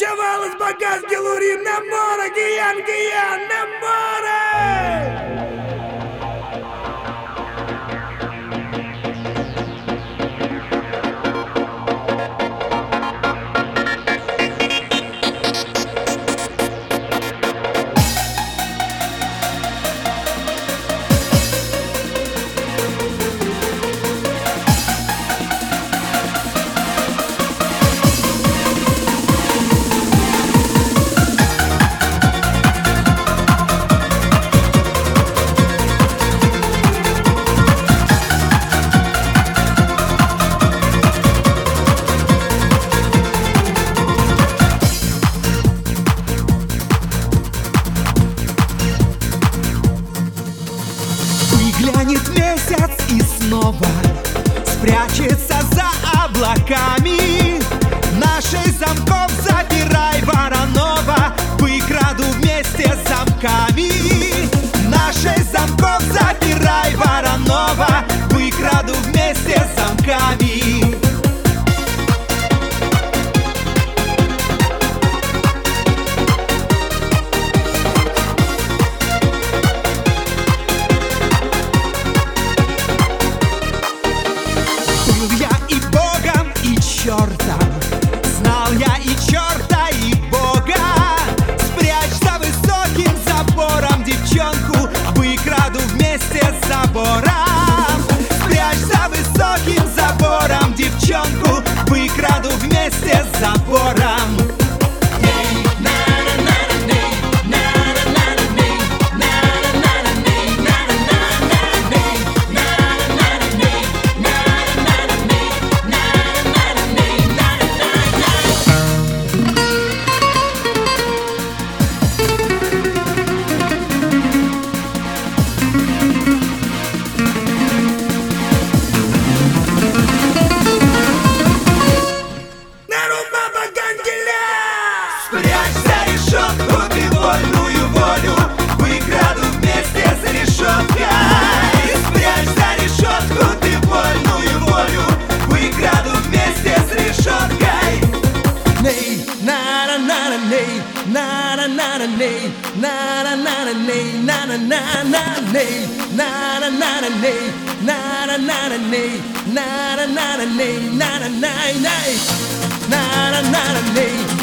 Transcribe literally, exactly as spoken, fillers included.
Чавал из багаж Гелури на море, Гиян, Гиян, на море! Глянет месяц и снова спрячется за облаками. На шесть замков запирай Воронова, выкраду вместе с замками. На шесть замков запирай Воронова, выкраду вместе с замками. Знал я и черта, и Бога. Спрячь за высоким забором девчонку, выкраду вместе с забором. Спрячь за высоким забором девчонку, выкраду вместе с забором. Спрячь за решетку ты вольную волю, выкраду вместе с решеткой. Спрячь за решетку ты вольную волю, выкраду вместе с решеткой. Ней, на на на на ней, на на на на ней, на на на на ней, на на на на ней, на на на на ней, на на на на ней, на на на на ней, на на на на, на на на на ней.